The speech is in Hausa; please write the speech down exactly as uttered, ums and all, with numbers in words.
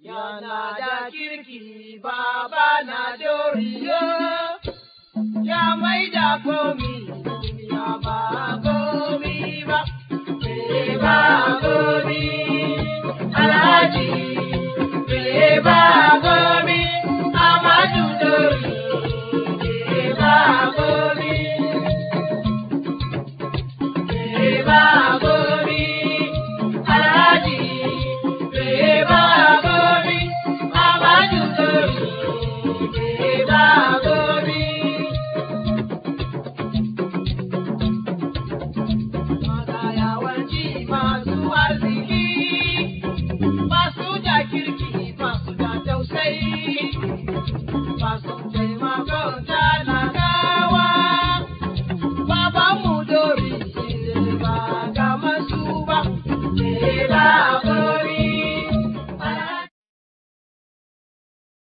yana da kirki baba na doriyo, ya mai da komi duniya ba komi ba, ba komi, Alhaji